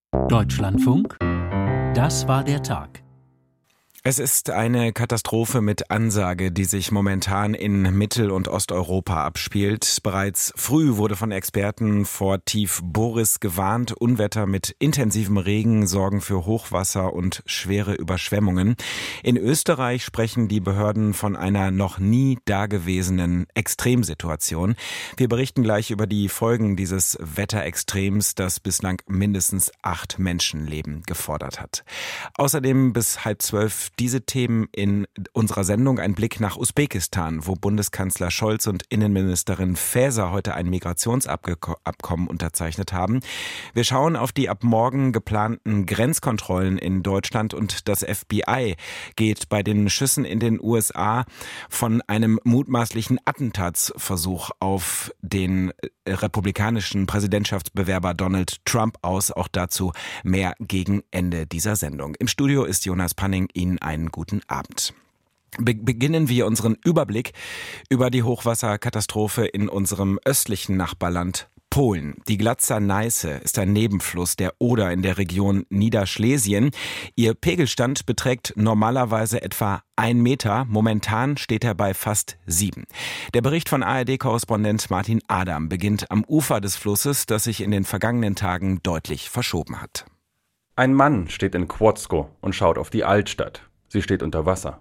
Deutschlandfunk, das war der Tag. Es ist eine Katastrophe mit Ansage, die sich momentan in Mittel- und Osteuropa abspielt. Bereits früh wurde von Experten vor Tief Boris gewarnt. Unwetter mit intensivem Regen sorgen für Hochwasser und schwere Überschwemmungen. In Österreich sprechen die Behörden von einer noch nie dagewesenen Extremsituation. Wir berichten gleich über die Folgen dieses Wetterextrems, das bislang mindestens 8 Menschenleben gefordert hat. Außerdem bis 11:30 diese Themen in unserer Sendung. Ein Blick nach Usbekistan, wo Bundeskanzler Scholz und Innenministerin Faeser heute ein Migrationsabkommen unterzeichnet haben. Wir schauen auf die ab morgen geplanten Grenzkontrollen in Deutschland und das FBI geht bei den Schüssen in den USA von einem mutmaßlichen Attentatsversuch auf den republikanischen Präsidentschaftsbewerber Donald Trump aus. Auch dazu mehr gegen Ende dieser Sendung. Im Studio ist Jonas Panning. Ihnen einen guten Abend. Beginnen wir unseren Überblick über die Hochwasserkatastrophe in unserem östlichen Nachbarland Polen. Die Glatzer Neiße ist ein Nebenfluss der Oder in der Region Niederschlesien. Ihr Pegelstand beträgt normalerweise etwa 1 Meter. Momentan steht er bei fast 7. Der Bericht von ARD-Korrespondent Martin Adam beginnt am Ufer des Flusses, das sich in den vergangenen Tagen deutlich verschoben hat. Ein Mann steht in Kłodzko und schaut auf die Altstadt. Sie steht unter Wasser.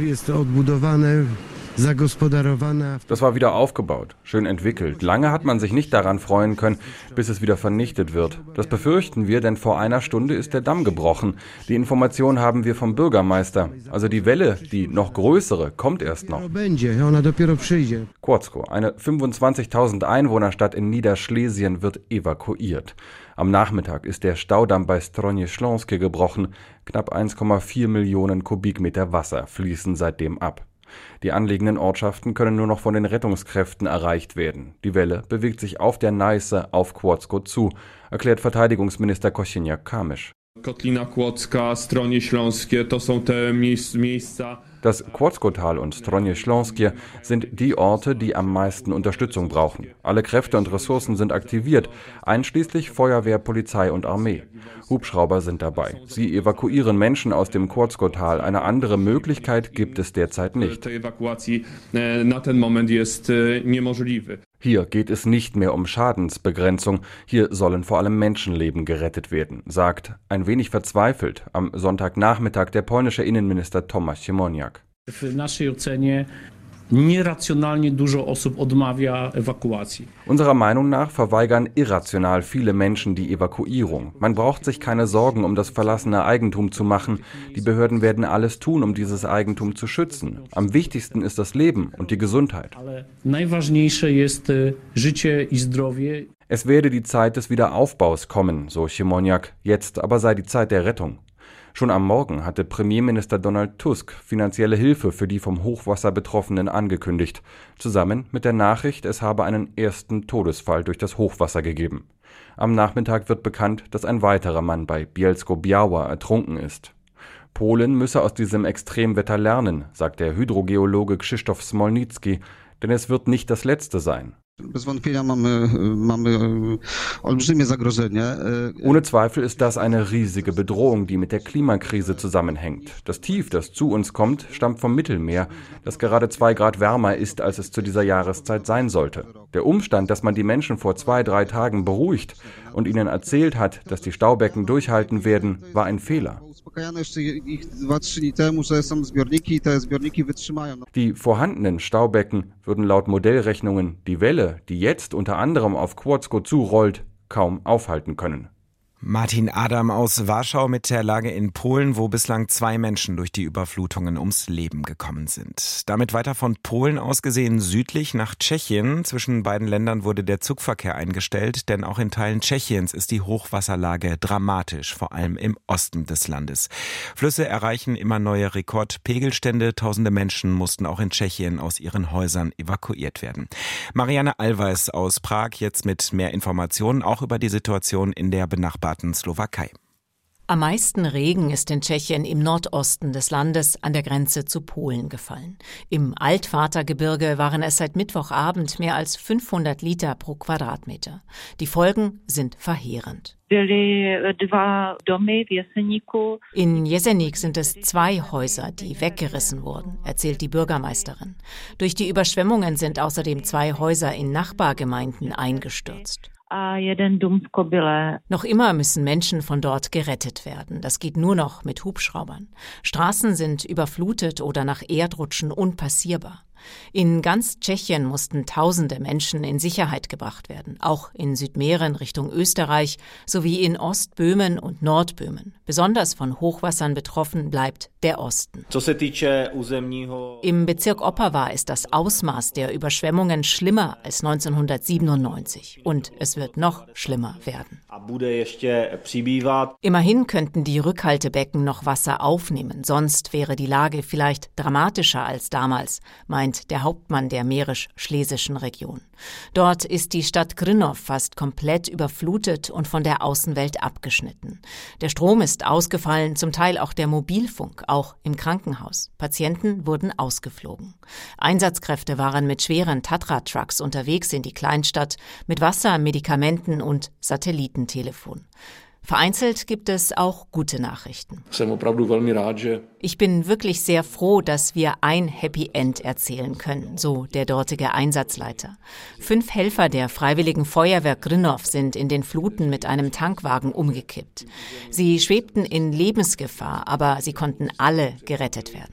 Das war wieder aufgebaut, schön entwickelt. Lange hat man sich nicht daran freuen können, bis es wieder vernichtet wird. Das befürchten wir, denn vor einer Stunde ist der Damm gebrochen. Die Information haben wir vom Bürgermeister. Also die Welle, die noch größere, kommt erst noch. Kłodzko, eine 25.000 Einwohnerstadt in Niederschlesien, wird evakuiert. Am Nachmittag ist der Staudamm bei Stronie Śląskie gebrochen. Knapp 1,4 Millionen Kubikmeter Wasser fließen seitdem ab. Die anliegenden Ortschaften können nur noch von den Rettungskräften erreicht werden. Die Welle bewegt sich auf der Neiße auf Kłodzko zu, erklärt Verteidigungsminister Kosiniak-Kamysz. Kotlina Kłodzka, Stronie Śląskie, to są te miejsca. Das Kłodzko-Tal und Stronie Śląskie sind die Orte, die am meisten Unterstützung brauchen. Alle Kräfte und Ressourcen sind aktiviert, einschließlich Feuerwehr, Polizei und Armee. Hubschrauber sind dabei. Sie evakuieren Menschen aus dem Kłodzko-Tal. Eine andere Möglichkeit gibt es derzeit nicht. Hier geht es nicht mehr um Schadensbegrenzung. Hier sollen vor allem Menschenleben gerettet werden, sagt, ein wenig verzweifelt, am Sonntagnachmittag der polnische Innenminister Tomasz Siemoniak. Unserer Meinung nach verweigern irrational viele Menschen die Evakuierung. Man braucht sich keine Sorgen um das verlassene Eigentum zu machen. Die Behörden werden alles tun, um dieses Eigentum zu schützen. Am wichtigsten ist das Leben und die Gesundheit. Es werde die Zeit des Wiederaufbaus kommen, so Siemoniak. Jetzt aber sei die Zeit der Rettung. Schon am Morgen hatte Premierminister Donald Tusk finanzielle Hilfe für die vom Hochwasser Betroffenen angekündigt, zusammen mit der Nachricht, es habe einen ersten Todesfall durch das Hochwasser gegeben. Am Nachmittag wird bekannt, dass ein weiterer Mann bei Bielsko-Biała ertrunken ist. Polen müsse aus diesem Extremwetter lernen, sagt der Hydrogeologe Krzysztof Smolnicki, denn es wird nicht das letzte sein. Ohne Zweifel ist das eine riesige Bedrohung, die mit der Klimakrise zusammenhängt. Das Tief, das zu uns kommt, stammt vom Mittelmeer, das gerade 2 Grad wärmer ist, als es zu dieser Jahreszeit sein sollte. Der Umstand, dass man die Menschen vor 2-3 Tagen beruhigt und ihnen erzählt hat, dass die Staubecken durchhalten werden, war ein Fehler. Die vorhandenen Staubecken würden laut Modellrechnungen die Welle, die jetzt unter anderem auf Kłodzko zurollt, kaum aufhalten können. Martin Adam aus Warschau mit der Lage in Polen, wo bislang 2 Menschen durch die Überflutungen ums Leben gekommen sind. Damit weiter von Polen aus gesehen südlich nach Tschechien. Zwischen beiden Ländern wurde der Zugverkehr eingestellt, denn auch in Teilen Tschechiens ist die Hochwasserlage dramatisch, vor allem im Osten des Landes. Flüsse erreichen immer neue Rekordpegelstände. Tausende Menschen mussten auch in Tschechien aus ihren Häusern evakuiert werden. Marianne Allweis aus Prag jetzt mit mehr Informationen, auch über die Situation in der benachbarten Slowakei. Am meisten Regen ist in Tschechien im Nordosten des Landes an der Grenze zu Polen gefallen. Im Altvatergebirge waren es seit Mittwochabend mehr als 500 Liter pro Quadratmeter. Die Folgen sind verheerend. In Jeseník sind es 2 Häuser, die weggerissen wurden, erzählt die Bürgermeisterin. Durch die Überschwemmungen sind außerdem 2 Häuser in Nachbargemeinden eingestürzt. Noch immer müssen Menschen von dort gerettet werden. Das geht nur noch mit Hubschraubern. Straßen sind überflutet oder nach Erdrutschen unpassierbar. In ganz Tschechien mussten Tausende Menschen in Sicherheit gebracht werden, auch in Südmähren Richtung Österreich sowie in Ostböhmen und Nordböhmen. Besonders von Hochwassern betroffen bleibt der Osten. Im Bezirk Opava ist das Ausmaß der Überschwemmungen schlimmer als 1997 und es wird noch schlimmer werden. Immerhin könnten die Rückhaltebecken noch Wasser aufnehmen, sonst wäre die Lage vielleicht dramatischer als damals, meint der Hauptmann der mährisch-schlesischen Region. Dort ist die Stadt Krnov fast komplett überflutet und von der Außenwelt abgeschnitten. Der Strom ist ausgefallen, zum Teil auch der Mobilfunk, auch im Krankenhaus. Patienten wurden ausgeflogen. Einsatzkräfte waren mit schweren Tatra-Trucks unterwegs in die Kleinstadt mit Wasser, Medikamenten und Satellitentelefon. Vereinzelt gibt es auch gute Nachrichten. Ich bin wirklich sehr froh, dass wir ein Happy End erzählen können, so der dortige Einsatzleiter. 5 Helfer der Freiwilligen Feuerwehr Krnov sind in den Fluten mit einem Tankwagen umgekippt. Sie schwebten in Lebensgefahr, aber sie konnten alle gerettet werden.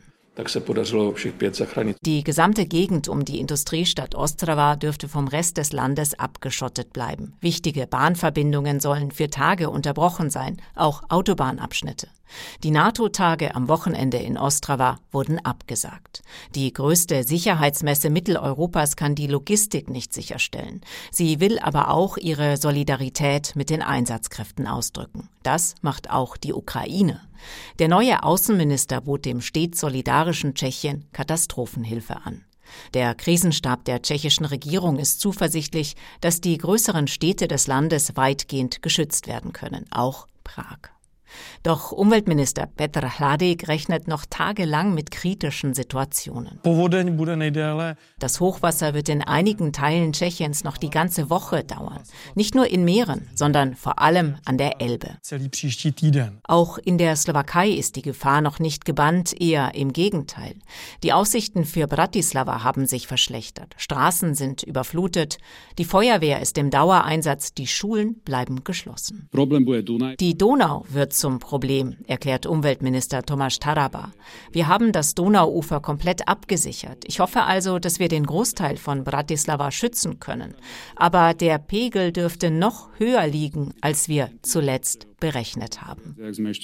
Die gesamte Gegend um die Industriestadt Ostrava dürfte vom Rest des Landes abgeschottet bleiben. Wichtige Bahnverbindungen sollen für Tage unterbrochen sein, auch Autobahnabschnitte. Die NATO-Tage am Wochenende in Ostrava wurden abgesagt. Die größte Sicherheitsmesse Mitteleuropas kann die Logistik nicht sicherstellen. Sie will aber auch ihre Solidarität mit den Einsatzkräften ausdrücken. Das macht auch die Ukraine. Der neue Außenminister bot dem stets solidarischen Tschechien Katastrophenhilfe an. Der Krisenstab der tschechischen Regierung ist zuversichtlich, dass die größeren Städte des Landes weitgehend geschützt werden können, auch Prag. Doch Umweltminister Petr Hladík rechnet noch tagelang mit kritischen Situationen. Das Hochwasser wird in einigen Teilen Tschechiens noch die ganze Woche dauern. Nicht nur in Mähren, sondern vor allem an der Elbe. Auch in der Slowakei ist die Gefahr noch nicht gebannt, eher im Gegenteil. Die Aussichten für Bratislava haben sich verschlechtert. Straßen sind überflutet, die Feuerwehr ist im Dauereinsatz, die Schulen bleiben geschlossen. Die Donau wird zum Problem, erklärt Umweltminister Tomáš Taraba. Wir haben das Donauufer komplett abgesichert. Ich hoffe also, dass wir den Großteil von Bratislava schützen können. Aber der Pegel dürfte noch höher liegen, als wir zuletzt berechnet haben.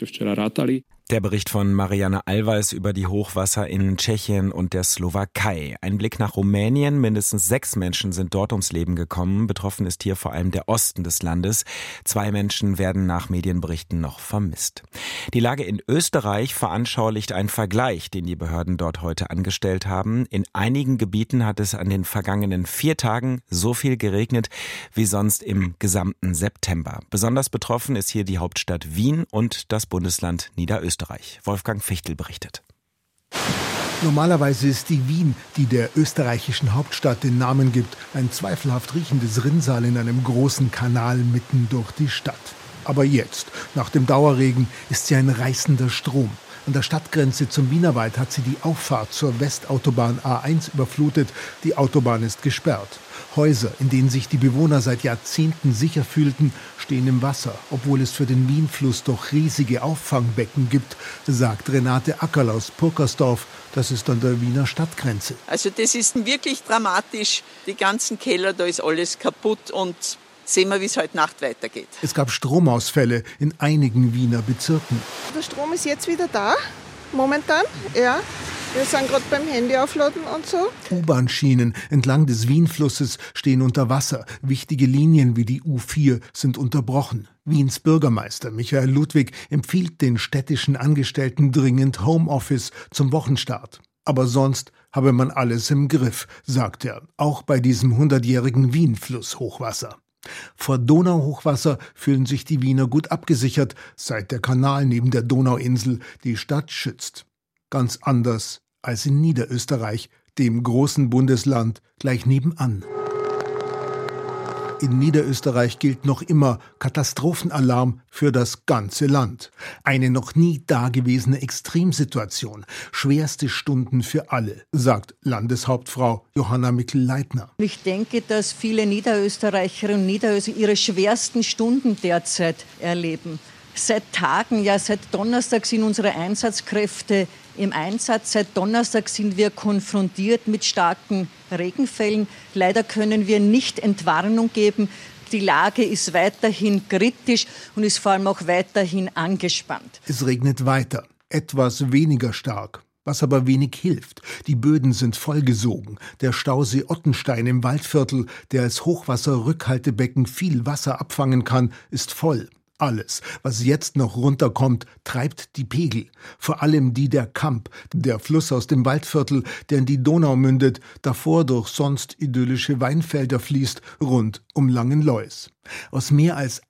Der Bericht von Marianne Allweis über die Hochwasser in Tschechien und der Slowakei. Ein Blick nach Rumänien. Mindestens 6 Menschen sind dort ums Leben gekommen. Betroffen ist hier vor allem der Osten des Landes. 2 Menschen werden nach Medienberichten noch vermisst. Die Lage in Österreich veranschaulicht einen Vergleich, den die Behörden dort heute angestellt haben. In einigen Gebieten hat es an den vergangenen 4 Tagen so viel geregnet wie sonst im gesamten September. Besonders betroffen ist hier die Hauptstadt Wien und das Bundesland Niederösterreich. Wolfgang Fichtel berichtet. Normalerweise ist die Wien, die der österreichischen Hauptstadt den Namen gibt, ein zweifelhaft riechendes Rinnsal in einem großen Kanal mitten durch die Stadt. Aber jetzt, nach dem Dauerregen, ist sie ein reißender Strom. An der Stadtgrenze zum Wienerwald hat sie die Auffahrt zur Westautobahn A1 überflutet. Die Autobahn ist gesperrt. Häuser, in denen sich die Bewohner seit Jahrzehnten sicher fühlten, stehen im Wasser, obwohl es für den Wienfluss doch riesige Auffangbecken gibt, sagt Renate Ackerl aus Purkersdorf. Das ist an der Wiener Stadtgrenze. Also das ist wirklich dramatisch. Die ganzen Keller, da ist alles kaputt und sehen wir, wie es heute Nacht weitergeht. Es gab Stromausfälle in einigen Wiener Bezirken. Der Strom ist jetzt wieder da, momentan, ja. Wir sind gerade beim Handy aufladen und so. U-Bahn-Schienen entlang des Wienflusses stehen unter Wasser. Wichtige Linien wie die U4 sind unterbrochen. Wiens Bürgermeister Michael Ludwig empfiehlt den städtischen Angestellten dringend Homeoffice zum Wochenstart. Aber sonst habe man alles im Griff, sagt er, auch bei diesem 100-jährigen Wienfluss-Hochwasser. Vor Donauhochwasser fühlen sich die Wiener gut abgesichert, seit der Kanal neben der Donauinsel die Stadt schützt. Ganz anders als in Niederösterreich, dem großen Bundesland gleich nebenan. In Niederösterreich gilt noch immer Katastrophenalarm für das ganze Land. Eine noch nie dagewesene Extremsituation. Schwerste Stunden für alle, sagt Landeshauptfrau Johanna Mikl-Leitner. Ich denke, dass viele Niederösterreicherinnen und Niederösterreicher ihre schwersten Stunden derzeit erleben. Seit Tagen, ja seit Donnerstag sind unsere Einsatzkräfte im Einsatz. Seit Donnerstag sind wir konfrontiert mit starken Regenfällen. Leider können wir nicht Entwarnung geben. Die Lage ist weiterhin kritisch und ist vor allem auch weiterhin angespannt. Es regnet weiter, etwas weniger stark, was aber wenig hilft. Die Böden sind vollgesogen. Der Stausee Ottenstein im Waldviertel, der als Hochwasserrückhaltebecken viel Wasser abfangen kann, ist voll. Alles, was jetzt noch runterkommt, treibt die Pegel. Vor allem die der Kamp, der Fluss aus dem Waldviertel, der in die Donau mündet, davor durch sonst idyllische Weinfelder fließt, rund um Langenlois. Aus mehr als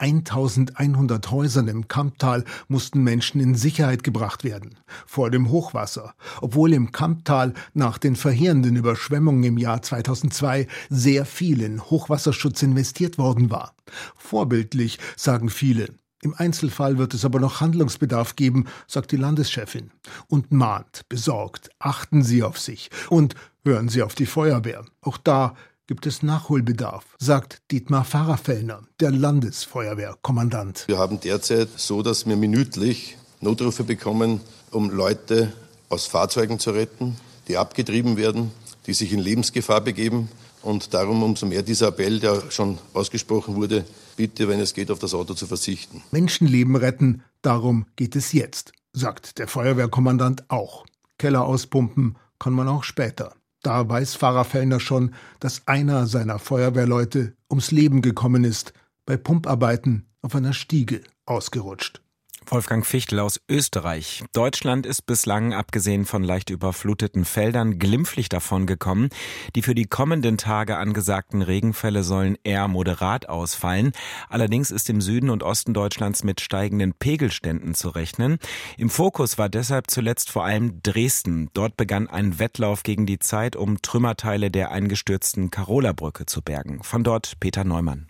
1100 Häusern im Kamptal mussten Menschen in Sicherheit gebracht werden. Vor dem Hochwasser. Obwohl im Kamptal nach den verheerenden Überschwemmungen im Jahr 2002 sehr viel in Hochwasserschutz investiert worden war. Vorbildlich, sagen viele. Im Einzelfall wird es aber noch Handlungsbedarf geben, sagt die Landeschefin. Und mahnt, besorgt, achten Sie auf sich und hören Sie auf die Feuerwehr. Auch da gibt es Nachholbedarf, sagt Dietmar Pfarrer-Fellner, der Landesfeuerwehrkommandant. Wir haben derzeit so, dass wir minütlich Notrufe bekommen, um Leute aus Fahrzeugen zu retten, die abgetrieben werden, die sich in Lebensgefahr begeben. Und darum umso mehr dieser Appell, der schon ausgesprochen wurde, bitte, wenn es geht, auf das Auto zu verzichten. Menschenleben retten, darum geht es jetzt, sagt der Feuerwehrkommandant auch. Keller auspumpen kann man auch später. Da weiß Pfarrer-Fellner schon, dass einer seiner Feuerwehrleute ums Leben gekommen ist, bei Pumparbeiten auf einer Stiege ausgerutscht. Wolfgang Fichtel aus Österreich. Deutschland ist bislang, abgesehen von leicht überfluteten Feldern, glimpflich davon gekommen. Die für die kommenden Tage angesagten Regenfälle sollen eher moderat ausfallen. Allerdings ist im Süden und Osten Deutschlands mit steigenden Pegelständen zu rechnen. Im Fokus war deshalb zuletzt vor allem Dresden. Dort begann ein Wettlauf gegen die Zeit, um Trümmerteile der eingestürzten Karola-Brücke zu bergen. Von dort Peter Neumann.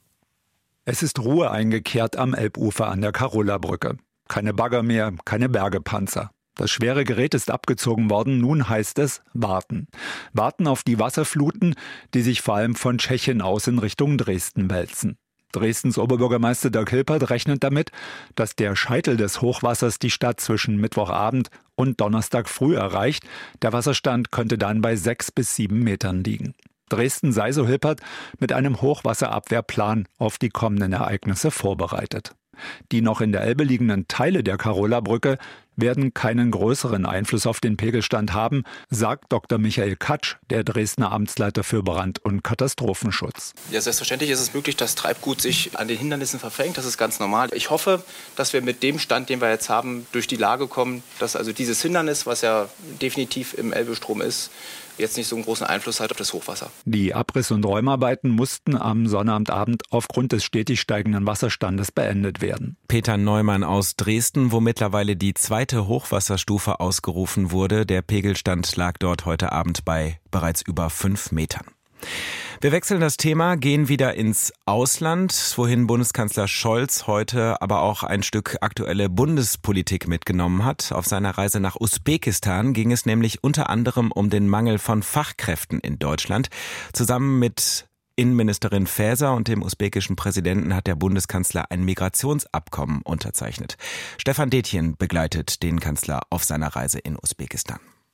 Es ist Ruhe eingekehrt am Elbufer an der Karola-Brücke. Keine Bagger mehr, keine Bergepanzer. Das schwere Gerät ist abgezogen worden, nun heißt es warten. Warten auf die Wasserfluten, die sich vor allem von Tschechien aus in Richtung Dresden wälzen. Dresdens Oberbürgermeister Dirk Hilpert rechnet damit, dass der Scheitel des Hochwassers die Stadt zwischen Mittwochabend und Donnerstag früh erreicht. Der Wasserstand könnte dann bei 6 bis 7 Metern liegen. Dresden sei, so Hilpert, mit einem Hochwasserabwehrplan auf die kommenden Ereignisse vorbereitet. Die noch in der Elbe liegenden Teile der Karola-Brücke werden keinen größeren Einfluss auf den Pegelstand haben, sagt Dr. Michael Katsch, der Dresdner Amtsleiter für Brand- und Katastrophenschutz. Ja, selbstverständlich ist es möglich, dass Treibgut sich an den Hindernissen verfängt. Das ist ganz normal. Ich hoffe, dass wir mit dem Stand, den wir jetzt haben, durch die Lage kommen, dass also dieses Hindernis, was ja definitiv im Elbestrom ist, jetzt nicht so einen großen Einfluss hat auf das Hochwasser. Die Abriss- und Räumarbeiten mussten am Sonnabendabend aufgrund des stetig steigenden Wasserstandes beendet werden. Peter Neumann aus Dresden, wo mittlerweile die zweite Hochwasserstufe ausgerufen wurde. Der Pegelstand lag dort heute Abend bei bereits über 5 Metern. Wir wechseln das Thema, gehen wieder ins Ausland, wohin Bundeskanzler Scholz heute aber auch ein Stück aktuelle Bundespolitik mitgenommen hat. Auf seiner Reise nach Usbekistan ging es nämlich unter anderem um den Mangel von Fachkräften in Deutschland. Zusammen mit Innenministerin Faeser und dem usbekischen Präsidenten hat der Bundeskanzler ein Migrationsabkommen unterzeichnet. Stefan Detjen begleitet den Kanzler auf seiner Reise in Usbekistan.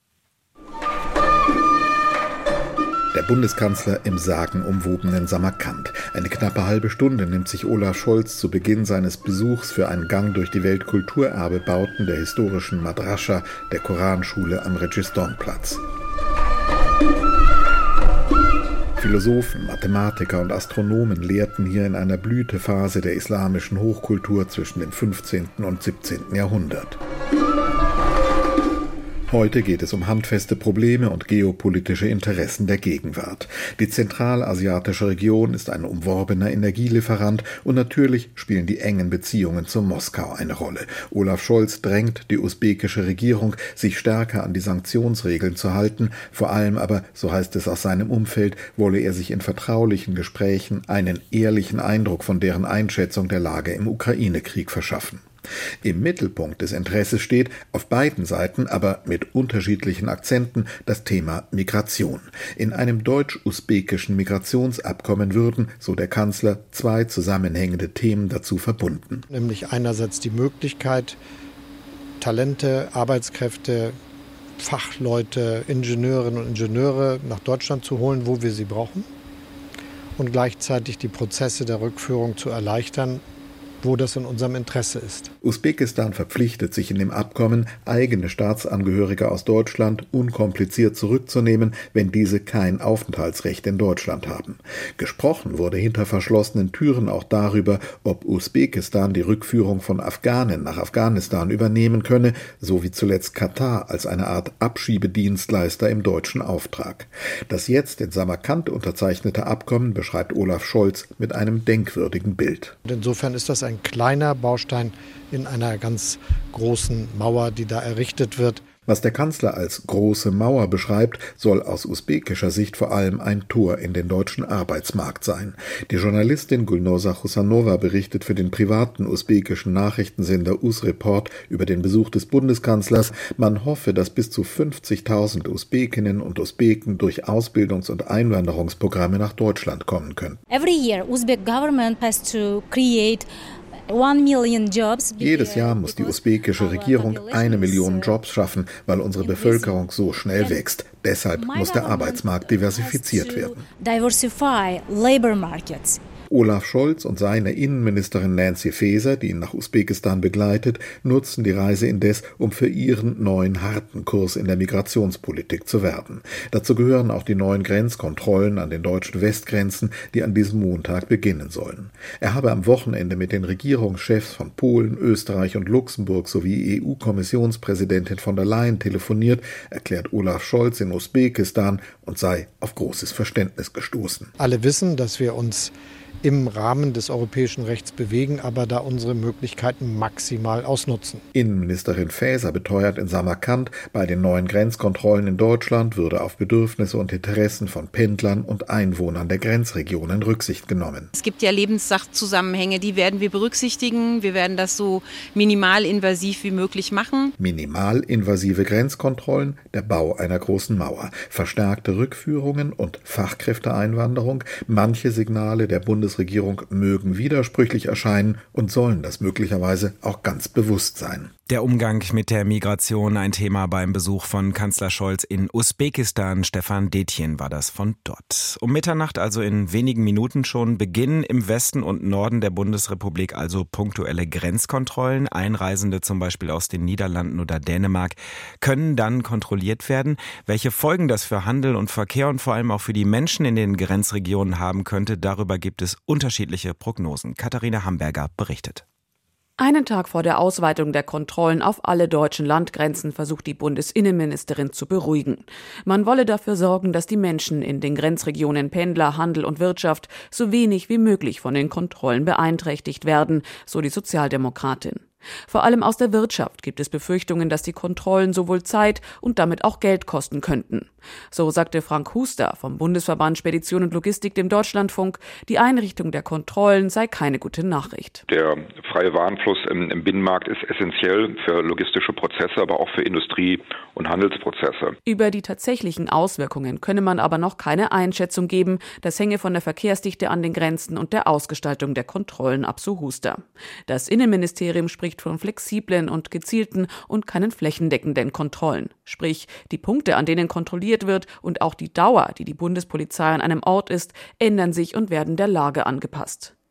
Der Bundeskanzler im sagenumwobenen Samarkand. Eine knappe halbe Stunde nimmt sich Olaf Scholz zu Beginn seines Besuchs für einen Gang durch die Weltkulturerbebauten der historischen Madrascha, der Koranschule am Registornplatz. Philosophen, Mathematiker und Astronomen lehrten hier in einer Blütephase der islamischen Hochkultur zwischen dem 15. und 17. Jahrhundert. Heute geht es um handfeste Probleme und geopolitische Interessen der Gegenwart. Die zentralasiatische Region ist ein umworbener Energielieferant und natürlich spielen die engen Beziehungen zu Moskau eine Rolle. Olaf Scholz drängt die usbekische Regierung, sich stärker an die Sanktionsregeln zu halten. Vor allem aber, so heißt es aus seinem Umfeld, wolle er sich in vertraulichen Gesprächen einen ehrlichen Eindruck von deren Einschätzung der Lage im Ukraine-Krieg verschaffen. Im Mittelpunkt des Interesses steht, auf beiden Seiten, aber mit unterschiedlichen Akzenten, das Thema Migration. In einem deutsch-usbekischen Migrationsabkommen würden, so der Kanzler, zwei zusammenhängende Themen dazu verbunden. Nämlich einerseits die Möglichkeit, Talente, Arbeitskräfte, Fachleute, Ingenieurinnen und Ingenieure nach Deutschland zu holen, wo wir sie brauchen. Und gleichzeitig die Prozesse der Rückführung zu erleichtern, wo das in unserem Interesse ist. Usbekistan verpflichtet sich in dem Abkommen, eigene Staatsangehörige aus Deutschland unkompliziert zurückzunehmen, wenn diese kein Aufenthaltsrecht in Deutschland haben. Gesprochen wurde hinter verschlossenen Türen auch darüber, ob Usbekistan die Rückführung von Afghanen nach Afghanistan übernehmen könne, so wie zuletzt Katar als eine Art Abschiebedienstleister im deutschen Auftrag. Das jetzt in Samarkand unterzeichnete Abkommen beschreibt Olaf Scholz mit einem denkwürdigen Bild. Insofern ist das ein kleiner Baustein in einer ganz großen Mauer, die da errichtet wird. Was der Kanzler als große Mauer beschreibt, soll aus usbekischer Sicht vor allem ein Tor in den deutschen Arbeitsmarkt sein. Die Journalistin Gulnoza Husanova berichtet für den privaten usbekischen Nachrichtensender Uzreport über den Besuch des Bundeskanzlers. Man hoffe, dass bis zu 50.000 Usbekinnen und Usbeken durch Ausbildungs- und Einwanderungsprogramme nach Deutschland kommen können. Every year, Uzbek government has to create 1 million jobs. Jedes Jahr muss die usbekische Regierung 1 Million Jobs schaffen, weil unsere Bevölkerung so schnell wächst. Deshalb muss der Arbeitsmarkt diversifiziert werden. Diversify labor markets. Olaf Scholz und seine Innenministerin Nancy Faeser, die ihn nach Usbekistan begleitet, nutzen die Reise indes, um für ihren neuen harten Kurs in der Migrationspolitik zu werben. Dazu gehören auch die neuen Grenzkontrollen an den deutschen Westgrenzen, die an diesem Montag beginnen sollen. Er habe am Wochenende mit den Regierungschefs von Polen, Österreich und Luxemburg sowie EU-Kommissionspräsidentin von der Leyen telefoniert, erklärt Olaf Scholz in Usbekistan und sei auf großes Verständnis gestoßen. Alle wissen, dass wir uns im Rahmen des europäischen Rechts bewegen, aber da unsere Möglichkeiten maximal ausnutzen. Innenministerin Faeser beteuert in Samarkand, bei den neuen Grenzkontrollen in Deutschland würde auf Bedürfnisse und Interessen von Pendlern und Einwohnern der Grenzregionen Rücksicht genommen. Es gibt ja Lebenssachzusammenhänge, die werden wir berücksichtigen. Wir werden das so minimalinvasiv wie möglich machen. Minimalinvasive Grenzkontrollen, der Bau einer großen Mauer, verstärkte Rückführungen und Fachkräfteeinwanderung. Manche Signale der Bundesregierung mögen widersprüchlich erscheinen und sollen das möglicherweise auch ganz bewusst sein. Der Umgang mit der Migration, ein Thema beim Besuch von Kanzler Scholz in Usbekistan. Stefan Detjen war das von dort. Um Mitternacht, also in wenigen Minuten schon, beginnen im Westen und Norden der Bundesrepublik also punktuelle Grenzkontrollen. Einreisende zum Beispiel aus den Niederlanden oder Dänemark können dann kontrolliert werden. Welche Folgen das für Handel und Verkehr und vor allem auch für die Menschen in den Grenzregionen haben könnte, darüber gibt es unterschiedliche Prognosen. Katharina Hamberger berichtet. Einen Tag vor der Ausweitung der Kontrollen auf alle deutschen Landgrenzen versucht die Bundesinnenministerin zu beruhigen. Man wolle dafür sorgen, dass die Menschen in den Grenzregionen Pendler, Handel und Wirtschaft so wenig wie möglich von den Kontrollen beeinträchtigt werden, so die Sozialdemokratin. Vor allem aus der Wirtschaft gibt es Befürchtungen, dass die Kontrollen sowohl Zeit und damit auch Geld kosten könnten. So sagte Frank Huster vom Bundesverband Spedition und Logistik dem Deutschlandfunk, die Einrichtung der Kontrollen sei keine gute Nachricht. Der freie Warenfluss im Binnenmarkt ist essentiell für logistische Prozesse, aber auch für Industrie- und Handelsprozesse. Über die tatsächlichen Auswirkungen könne man aber noch keine Einschätzung geben. Das hänge von der Verkehrsdichte an den Grenzen und der Ausgestaltung der Kontrollen ab, so Huster. Das Innenministerium spricht von flexiblen und gezielten und keinen flächendeckenden Kontrollen. Sprich, die Punkte, an denen kontrolliert wird und auch die Dauer, die die Bundespolizei an einem Ort ist, ändern sich und werden der Lage angepasst.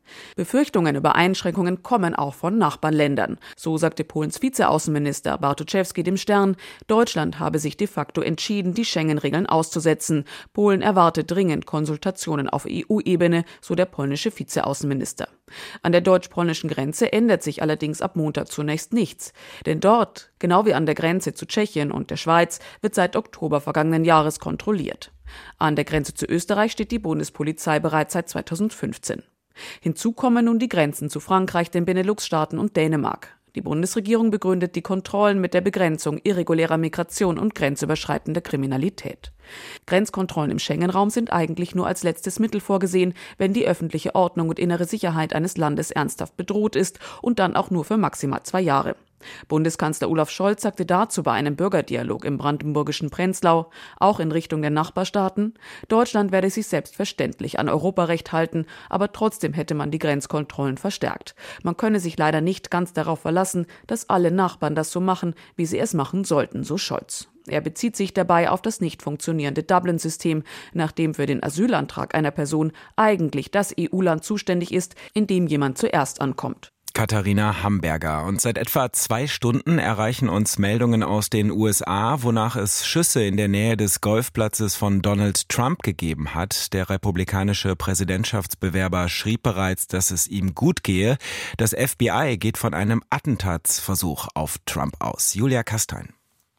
Befürchtungen über Einschränkungen kommen auch von Nachbarländern. So sagte Polens Vizeaußenminister Bartoszewski dem Stern, Deutschland habe sich de facto entschieden, die Schengen-Regeln auszusetzen. Polen erwartet dringend Konsultationen auf EU-Ebene, so der polnische Vizeaußenminister. An der deutsch-polnischen Grenze ändert sich allerdings ab Montag zunächst nichts. Denn dort, genau wie an der Grenze zu Tschechien und der Schweiz, wird seit Oktober vergangenen Jahres kontrolliert. An der Grenze zu Österreich steht die Bundespolizei bereits seit 2015. Hinzu kommen nun die Grenzen zu Frankreich, den Benelux-Staaten und Dänemark. Die Bundesregierung begründet die Kontrollen mit der Begrenzung irregulärer Migration und grenzüberschreitender Kriminalität. Grenzkontrollen im Schengen-Raum sind eigentlich nur als letztes Mittel vorgesehen, wenn die öffentliche Ordnung und innere Sicherheit eines Landes ernsthaft bedroht ist und dann auch nur für maximal 2 Jahre. Bundeskanzler Olaf Scholz sagte dazu bei einem Bürgerdialog im brandenburgischen Prenzlau, auch in Richtung der Nachbarstaaten, Deutschland werde sich selbstverständlich an Europarecht halten, aber trotzdem hätte man die Grenzkontrollen verstärkt. Man könne sich leider nicht ganz darauf verlassen, dass alle Nachbarn das so machen, wie sie es machen sollten, so Scholz. Er bezieht sich dabei auf das nicht funktionierende Dublin-System, nachdem für den Asylantrag einer Person eigentlich das EU-Land zuständig ist, in dem jemand zuerst ankommt. Katharina Hamberger. Und seit etwa 2 Stunden erreichen uns Meldungen aus den USA, wonach es Schüsse in der Nähe des Golfplatzes von Donald Trump gegeben hat. Der republikanische Präsidentschaftsbewerber schrieb bereits, dass es ihm gut gehe. Das FBI geht von einem Attentatsversuch auf Trump aus. Julia Kastein.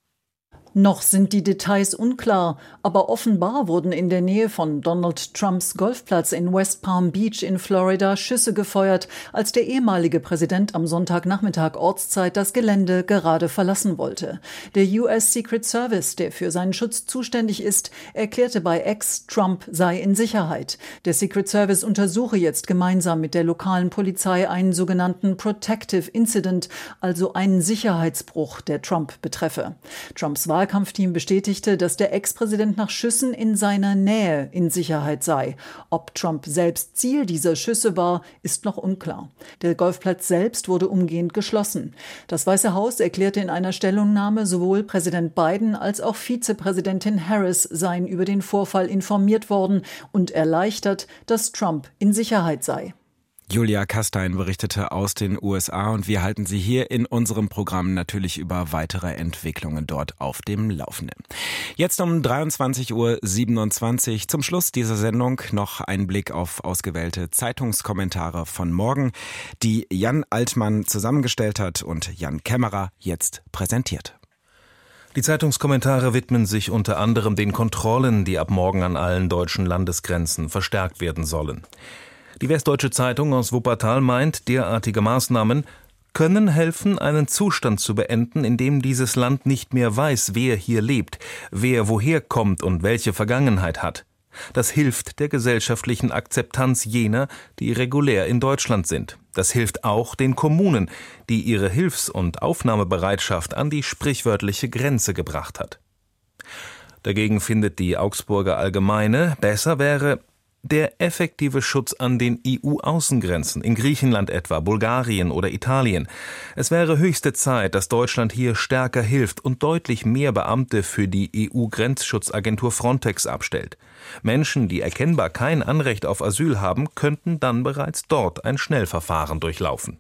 Noch sind die Details unklar, aber offenbar wurden in der Nähe von Donald Trumps Golfplatz in West Palm Beach in Florida Schüsse gefeuert, als der ehemalige Präsident am Sonntagnachmittag Ortszeit das Gelände gerade verlassen wollte. Der US Secret Service, der für seinen Schutz zuständig ist, erklärte bei X, Trump sei in Sicherheit. Der Secret Service untersuche jetzt gemeinsam mit der lokalen Polizei einen sogenannten Protective Incident, also einen Sicherheitsbruch, der Trump betreffe. Trumps Wahlkampfteam bestätigte, dass der Ex-Präsident nach Schüssen in seiner Nähe in Sicherheit sei. Ob Trump selbst Ziel dieser Schüsse war, ist noch unklar. Der Golfplatz selbst wurde umgehend geschlossen. Das Weiße Haus erklärte in einer Stellungnahme, sowohl Präsident Biden als auch Vizepräsidentin Harris seien über den Vorfall informiert worden und erleichtert, dass Trump in Sicherheit sei. Julia Kastein berichtete aus den USA und wir halten Sie hier in unserem Programm natürlich über weitere Entwicklungen dort auf dem Laufenden. Jetzt um 23:27 Uhr zum Schluss dieser Sendung noch ein Blick auf ausgewählte Zeitungskommentare von morgen, die Jan Altmann zusammengestellt hat und Jan Kämmerer jetzt präsentiert. Die Zeitungskommentare widmen sich unter anderem den Kontrollen, die ab morgen an allen deutschen Landesgrenzen verstärkt werden sollen. Die Westdeutsche Zeitung aus Wuppertal meint, derartige Maßnahmen können helfen, einen Zustand zu beenden, in dem dieses Land nicht mehr weiß, wer hier lebt, wer woher kommt und welche Vergangenheit hat. Das hilft der gesellschaftlichen Akzeptanz jener, die regulär in Deutschland sind. Das hilft auch den Kommunen, die ihre Hilfs- und Aufnahmebereitschaft an die sprichwörtliche Grenze gebracht hat. Dagegen findet die Augsburger Allgemeine, besser wäre der effektive Schutz an den EU-Außengrenzen, in Griechenland etwa, Bulgarien oder Italien. Es wäre höchste Zeit, dass Deutschland hier stärker hilft und deutlich mehr Beamte für die EU-Grenzschutzagentur Frontex abstellt. Menschen, die erkennbar kein Anrecht auf Asyl haben, könnten dann bereits dort ein Schnellverfahren durchlaufen.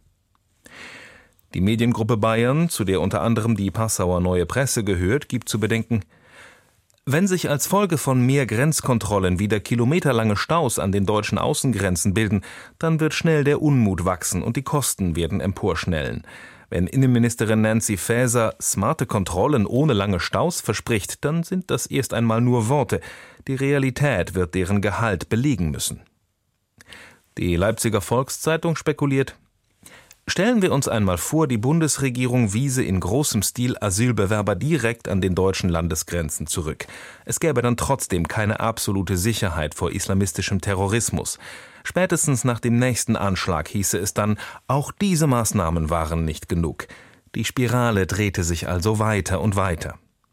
Die Mediengruppe Bayern, zu der unter anderem die Passauer Neue Presse gehört, gibt zu bedenken: Wenn sich als Folge von mehr Grenzkontrollen wieder kilometerlange Staus an den deutschen Außengrenzen bilden, dann wird schnell der Unmut wachsen und die Kosten werden emporschnellen. Wenn Innenministerin Nancy Faeser smarte Kontrollen ohne lange Staus verspricht, dann sind das erst einmal nur Worte. Die Realität wird deren Gehalt belegen müssen. Die Leipziger Volkszeitung spekuliert: Stellen wir uns einmal vor, die Bundesregierung wiese in großem Stil Asylbewerber direkt an den deutschen Landesgrenzen zurück. Es gäbe dann trotzdem keine absolute Sicherheit vor islamistischem Terrorismus. Spätestens nach dem nächsten Anschlag hieße es dann, auch diese Maßnahmen waren nicht genug. Die Spirale drehte sich also weiter und weiter.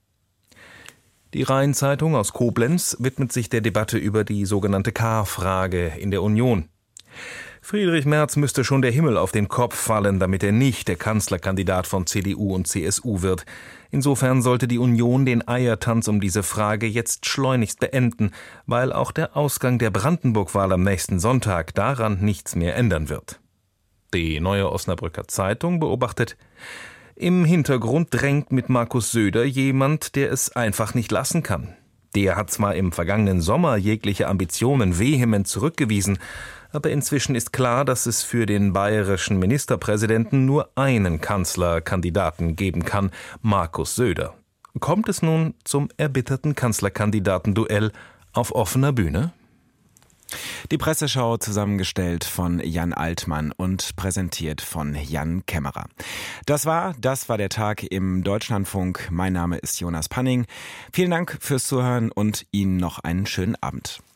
Die Rhein-Zeitung aus Koblenz widmet sich der Debatte über die sogenannte K-Frage in der Union. Friedrich Merz müsste schon der Himmel auf den Kopf fallen, damit er nicht der Kanzlerkandidat von CDU und CSU wird. Insofern sollte die Union den Eiertanz um diese Frage jetzt schleunigst beenden, weil auch der Ausgang der Brandenburg-Wahl am nächsten Sonntag daran nichts mehr ändern wird. Die Neue Osnabrücker Zeitung beobachtet: Im Hintergrund drängt mit Markus Söder jemand, der es einfach nicht lassen kann. Der hat zwar im vergangenen Sommer jegliche Ambitionen vehement zurückgewiesen, aber inzwischen ist klar, dass es für den bayerischen Ministerpräsidenten nur einen Kanzlerkandidaten geben kann: Markus Söder. Kommt es nun zum erbitterten Kanzlerkandidatenduell auf offener Bühne? Die Presseschau, zusammengestellt von Jan Altmann und präsentiert von Jan Kämmerer. Das war der Tag im Deutschlandfunk. Mein Name ist Jonas Panning. Vielen Dank fürs Zuhören und Ihnen noch einen schönen Abend.